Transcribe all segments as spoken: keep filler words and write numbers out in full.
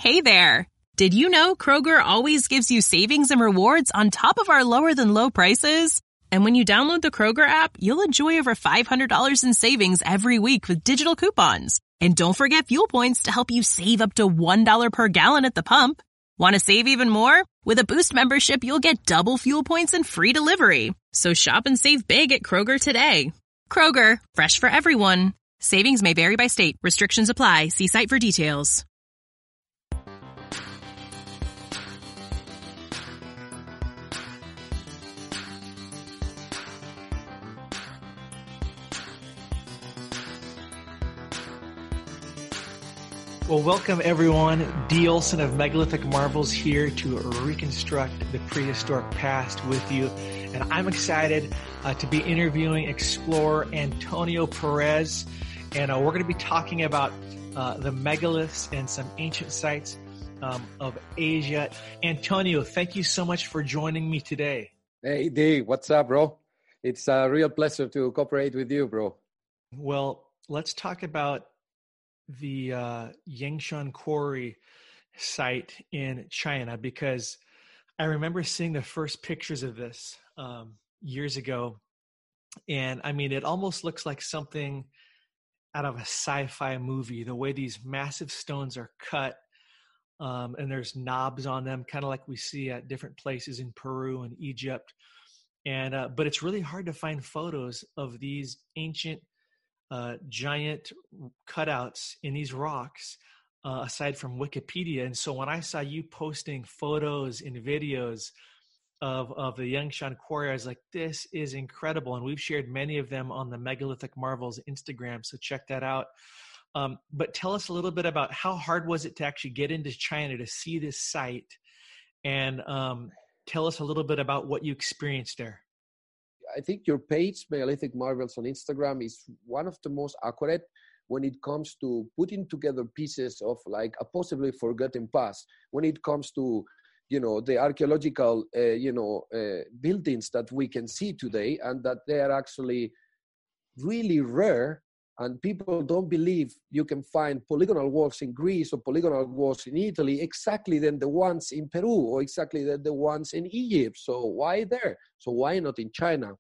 Hey there! Did you know Kroger always gives you savings and rewards on top of our lower-than-low prices? And when you download the Kroger app, you'll enjoy over five hundred dollars in savings every week with digital coupons. And don't forget fuel points to help you save up to one dollar per gallon at the pump. Want to save even more? With a Boost membership, you'll get double fuel points and free delivery. So shop and save big at Kroger today. Kroger, fresh for everyone. Savings may vary by state. Restrictions apply. See site for details. Well, welcome everyone. D. Olson of Megalithic Marvels here to reconstruct the prehistoric past with you. And I'm excited uh, to be interviewing explorer Antonio Perez. And uh, we're going to be talking about uh, the megaliths and some ancient sites um, of Asia. Antonio, thank you so much for joining me today. Hey, D. What's up, bro? It's a real pleasure to cooperate with you, bro. Well, let's talk about the uh, Yangshan Quarry site in China, because I remember seeing the first pictures of this um, years ago. And I mean, it almost looks like something out of a sci-fi movie, the way these massive stones are cut um, and there's knobs on them, kind of like we see at different places in Peru and Egypt. And uh, but it's really hard to find photos of these ancient Uh, giant cutouts in these rocks, uh, aside from Wikipedia. And so when I saw you posting photos and videos of, of the Yangshan Quarry, I was like, this is incredible. And we've shared many of them on the Megalithic Marvels Instagram, so check that out. Um, but tell us a little bit about how hard was it to actually get into China to see this site, and um, tell us a little bit about what you experienced there. I think your page, Megalithic Marvels on Instagram, is one of the most accurate when it comes to putting together pieces of like a possibly forgotten past. When it comes to, you know, the archaeological, uh, you know, uh, buildings that we can see today, and that they are actually really rare, and people don't believe you can find polygonal walls in Greece or polygonal walls in Italy exactly than the ones in Peru or exactly than the ones in Egypt. So why there? So why not in China?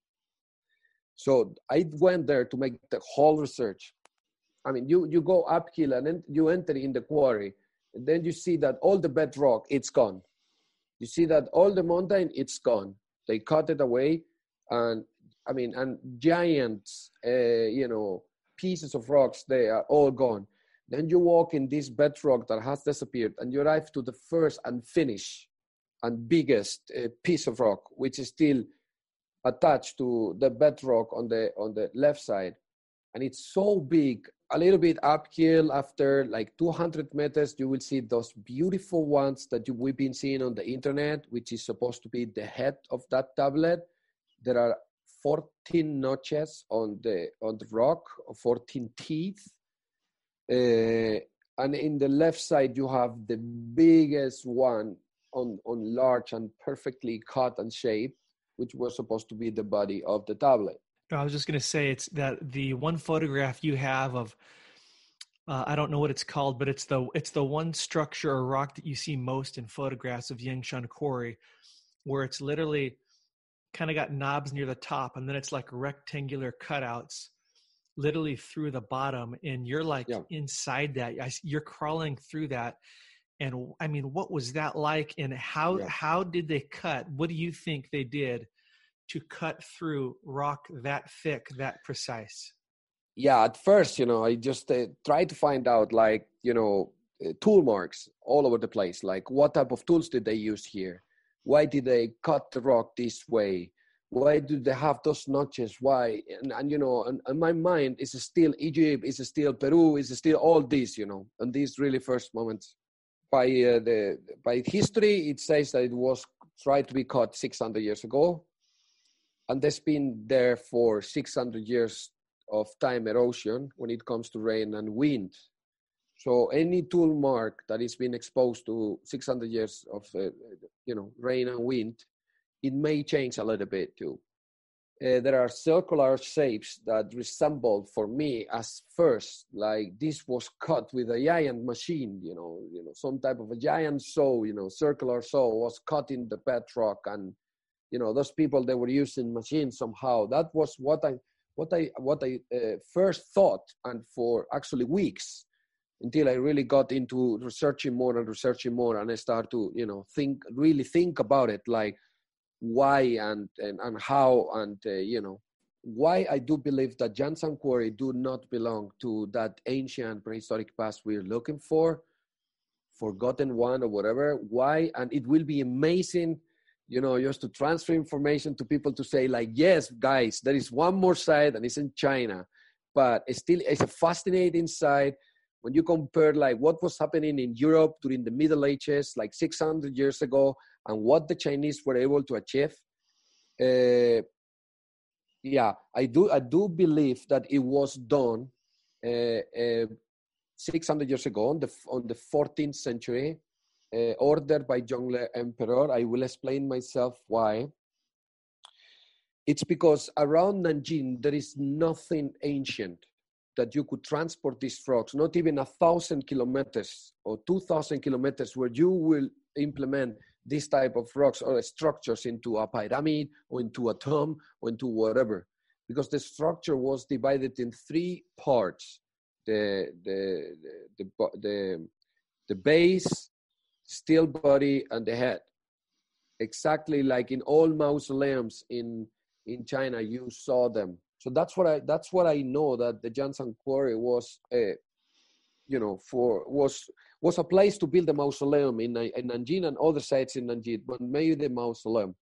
So I went there to make the whole research. I mean, you, you go uphill and then you enter in the quarry, and then you see that all the bedrock, it's gone. You see that all the mountain, it's gone. They cut it away, and I mean, and giants, uh, you know, pieces of rocks, they are all gone. Then you walk in this bedrock that has disappeared, and you arrive to the first and finish and biggest uh, piece of rock, which is still attached to the bedrock on the on the left side. And it's so big, a little bit uphill. After like two hundred meters, you will see those beautiful ones that you, we've been seeing on the internet, which is supposed to be the head of that tablet. There are fourteen notches on the on the rock, fourteen teeth. Uh, and in the left side, you have the biggest one on, on large and perfectly cut and shaped, which was supposed to be the body of the tablet. I was just going to say, it's that the one photograph you have of, uh, I don't know what it's called, but it's the it's the one structure or rock that you see most in photographs of Yangshan Quarry, where it's literally kind of got knobs near the top, and then it's like rectangular cutouts literally through the bottom, and you're like yeah. inside that. You're crawling through that. And I mean, what was that like, and how yeah. how did they cut? What do you think they did to cut through rock that thick, that precise? Yeah, at first, you know, I just uh, tried to find out, like, you know, uh, tool marks all over the place. Like, what type of tools did they use here? Why did they cut the rock this way? Why do they have those notches? Why? And, and you know, and, and my mind is still Egypt, is still Peru, is still all this, you know, and these really first moments. By uh, the by history, it says that it was tried to be cut six hundred years ago, and there's been there for six hundred years of time erosion when it comes to rain and wind. So any tool mark that is been exposed to six hundred years of uh, you know rain and wind, it may change a little bit too. uh, there are circular shapes that resemble, for me, as first, like this was cut with a giant machine, you know, you know, some type of a giant saw, you know, circular saw was cut in the bedrock, and you know, those people, they were using machines somehow. That was what I, what I, what I uh, first thought, and for actually weeks, until I really got into researching more and researching more, and I start to, you know, think, really think about it, like why and and, and how, and uh, you know, why I do believe that Jansan Quarry do not belong to that ancient prehistoric past we're looking for, forgotten one or whatever. Why? And it will be amazing, you know, just to transfer information to people to say like, yes, guys, there is one more site and it's in China, but it's still, it's a fascinating site. When you compare like what was happening in Europe during the Middle Ages, like six hundred years ago, and what the Chinese were able to achieve, uh, yeah, I do, I do believe that it was done uh, uh, six hundred years ago, on the on the fourteenth century, uh, ordered by Zhongle Emperor. I will explain myself why. It's because around Nanjing there is nothing ancient that you could transport these rocks, not even a thousand kilometers or two thousand kilometers, where you will implement this type of rocks or structures into a pyramid or into a tomb or into whatever, because the structure was divided in three parts: the the the the, the, the base, steel body, and the head. Exactly like in all mausoleums in in China, you saw them. So that's what I that's what I know, that the Jansan Quarry was, uh, you know, for was was a place to build a mausoleum in, in Nanjing and other sites in Nanjing, but maybe the mausoleum.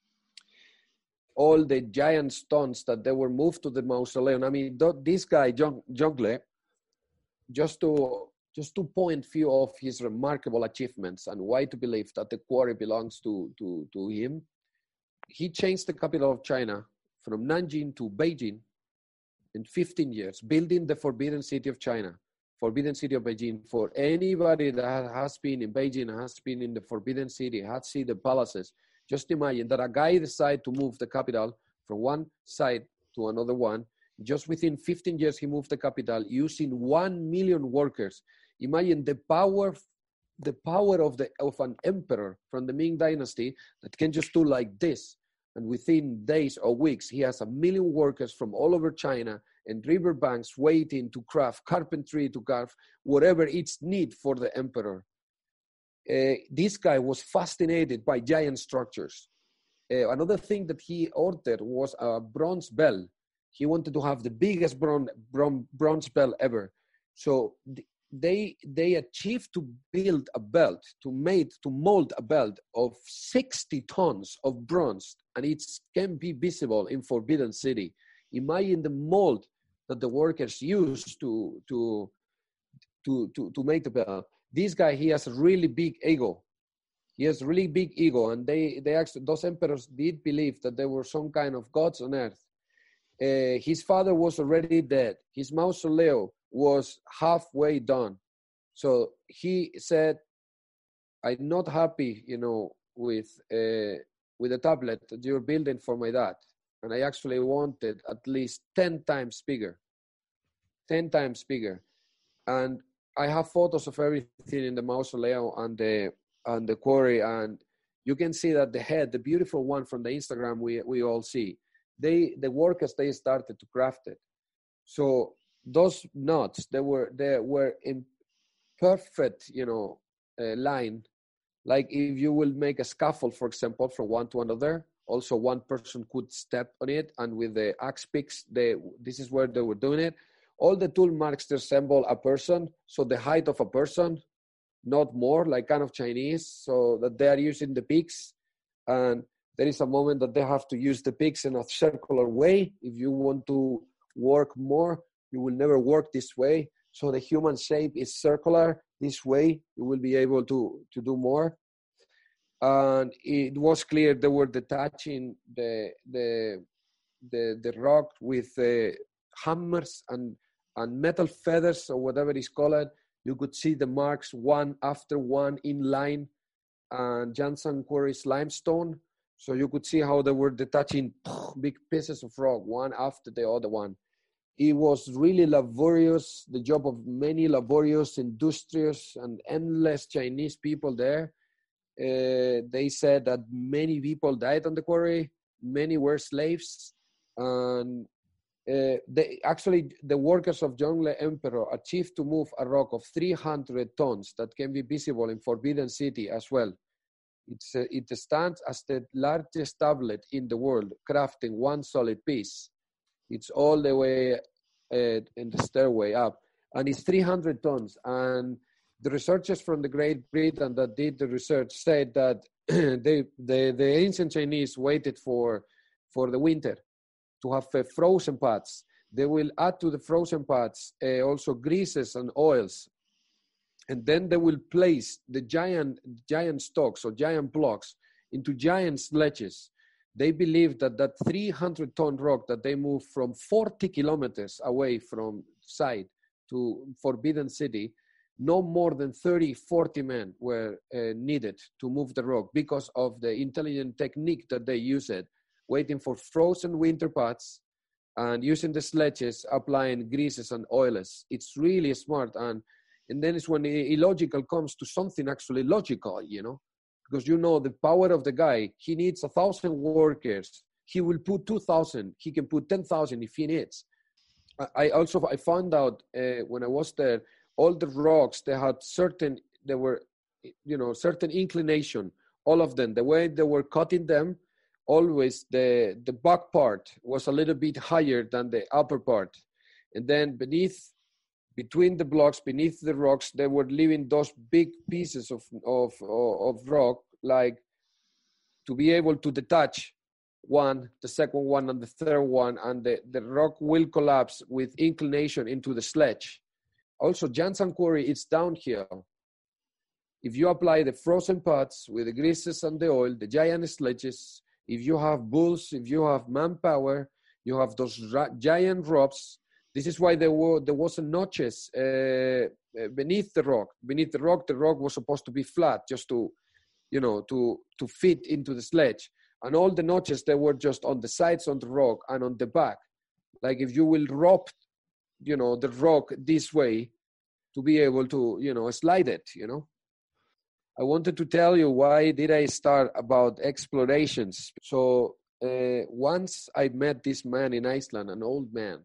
All the giant stones that they were moved to the mausoleum. I mean, this guy Zhongle, just to just to point few of his remarkable achievements and why to believe that the quarry belongs to to to him. He changed the capital of China from Nanjing to Beijing in fifteen years, building the Forbidden City of China, Forbidden City of Beijing. For anybody that has been in Beijing, has been in the Forbidden City, has seen the palaces, just imagine that a guy decided to move the capital from one side to another one. Just within fifteen years, he moved the capital using one million workers. Imagine the power, the power of the of an emperor from the Ming Dynasty that can just do like this. And within days or weeks, he has a million workers from all over China and riverbanks waiting to craft carpentry, to carve whatever it's need for the emperor. Uh, this guy was fascinated by giant structures. Uh, another thing that he ordered was a bronze bell. He wanted to have the biggest bronze, bronze bell ever. So th- they they achieved to build a belt, to made, to mold a belt of sixty tons of bronze, and it can be visible in Forbidden City. Imagine the mold that the workers used to to to to, to make the belt. This guy, he has a really big ego. He has a really big ego, and they they actually, those emperors did believe that there were some kind of gods on earth. Uh, his father was already dead. His mausoleum was halfway done. So he said, I'm not happy, you know, with uh, with the tablet that you're building for my dad. And I actually wanted at least ten times bigger, ten times bigger. And I have photos of everything in the mausoleum and the, and the quarry. And you can see that the head, the beautiful one from the Instagram we, we all see, they, the workers, they started to craft it. So those knots, they were they were in perfect, you know, uh, line. Like if you will make a scaffold, for example, from one to another, also one person could step on it, and with the axe picks, they this is where they were doing it. All the tool marks resemble a person, so the height of a person, not more, like kind of Chinese, so that they are using the picks, and there is a moment that they have to use the picks in a circular way. If you want to work more, you will never work this way. So the human shape is circular. This way, you will be able to, to do more. And it was clear they were detaching the the the, the rock with uh, hammers and, and metal feathers or whatever it's called. You could see the marks one after one in line. And Jansan Quarry's limestone, So you could see how they were detaching big pieces of rock, one after the other one. It was really laborious, the job of many laborious, industrious, and endless Chinese people there. Uh, they said that many people died on the quarry, many were slaves, and uh, they, actually the workers of Zhongle Emperor achieved to move a rock of three hundred tons that can be visible in Forbidden City as well. It's, uh, it stands as the largest tablet in the world, crafting one solid piece. It's all the way uh, in the stairway up, and it's three hundred tons. And the researchers from the Great Britain that did the research said that they, the, the ancient Chinese waited for, for the winter to have uh, frozen parts. They will add to the frozen parts uh, also greases and oils. And then they will place the giant, giant stalks or giant blocks into giant sledges. They believe that that three hundred ton rock that they moved from forty kilometers away from site to Forbidden City, no more than thirty, forty men were uh, needed to move the rock because of the intelligent technique that they used, waiting for frozen winter parts and using the sledges, applying greases and oils. It's really smart. And, and then it's when the illogical comes to something actually logical, you know? Because you know the power of the guy, he needs a thousand workers. He will put two thousand. He can put ten thousand if he needs. I, I also, I found out uh, when I was there, all the rocks, they had certain, they were, you know, certain inclination, all of them. The way they were cutting them, always the, the back part was a little bit higher than the upper part. And then beneath, between the blocks, beneath the rocks, they were leaving those big pieces of, of, of rock, like to be able to detach one, the second one, and the third one, and the, the rock will collapse with inclination into the sledge. Also, Jansan Quarry, it's downhill. If you apply the frozen parts with the greases and the oil, the giant sledges, if you have bulls, if you have manpower, you have those ra- giant ropes. This is why there were there wasn't notches uh, beneath the rock. Beneath the rock, the rock was supposed to be flat, just to, you know, to to fit into the sledge. And all the notches, they were just on the sides on the rock and on the back. Like if you will rope, you know, the rock this way to be able to, you know, slide it, you know. I wanted to tell you why did I start about explorations. So uh, once I met this man in Iceland, an old man.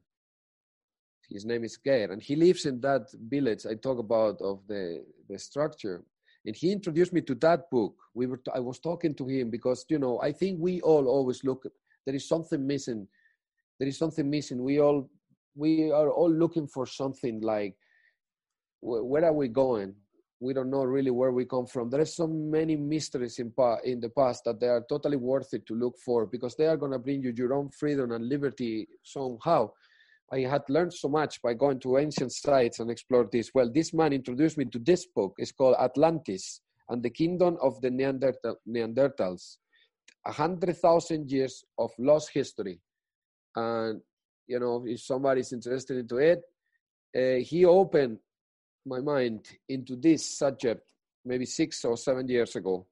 His name is Geir, and he lives in that village I talk about of the, the structure. And he introduced me to that book. We were t- I was talking to him because, you know, I think we all always look, there is something missing. There is something missing. We all, we are all looking for something like, wh- where are we going? We don't know really where we come from. There are so many mysteries in, pa- in the past that they are totally worth it to look for because they are going to bring you your own freedom and liberty somehow. I had learned so much by going to ancient sites and explore this. Well, this man introduced me to this book. It's called Atlantis and the Kingdom of the Neanderthal, Neanderthals. A hundred thousand years of lost history. And, you know, if somebody's interested into it, uh, he opened my mind into this subject maybe six or seven years ago.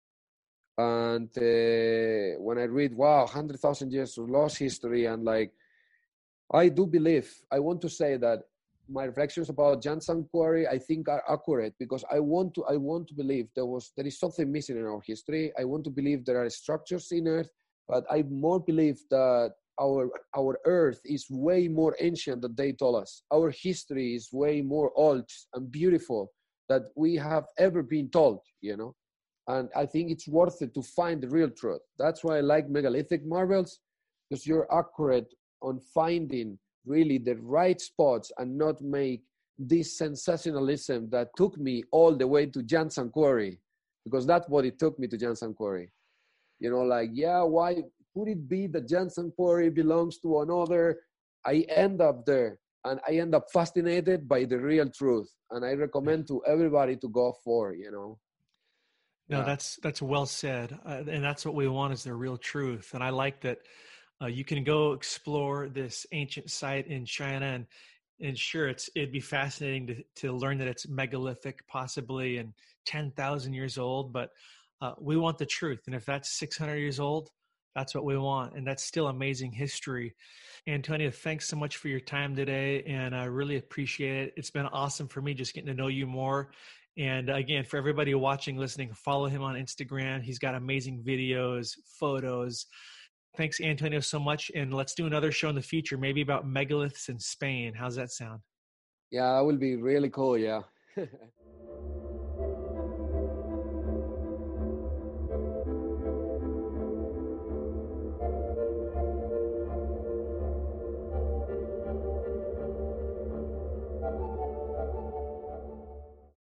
And uh, when I read, wow, one hundred thousand years of lost history and like, I do believe, I want to say that my reflections about Jansan Quarry, I think are accurate because I want to, I want to believe there was, there is something missing in our history. I want to believe there are structures in Earth, but I more believe that our, our Earth is way more ancient than they told us. Our history is way more old and beautiful that we have ever been told, you know? And I think it's worth it to find the real truth. That's why I like megalithic marvels, because you're accurate on finding really the right spots and not make this sensationalism that took me all the way to Jansan Quarry, because that's what it took me to Jansan Quarry. You know, like, yeah, why could it be that Jansan Quarry belongs to another? I end up there and I end up fascinated by the real truth. And I recommend to everybody to go for, you know. No, Yeah. that's, that's well said. Uh, and that's what we want is the real truth. And I like that uh, you can go explore this ancient site in China and, and sure, it's, it'd be fascinating to, to learn that it's megalithic, possibly and ten thousand years old. But Uh, we want the truth. And if that's six hundred years old, that's what we want. And that's still amazing history. Antonio, thanks so much for your time today. And I really appreciate it. It's been awesome for me just getting to know you more. And again, for everybody watching, listening, follow him on Instagram. He's got amazing videos, photos. Thanks, Antonio, so much. And let's do another show in the future, maybe about megaliths in Spain. How's that sound? Yeah, that will be really cool. Yeah.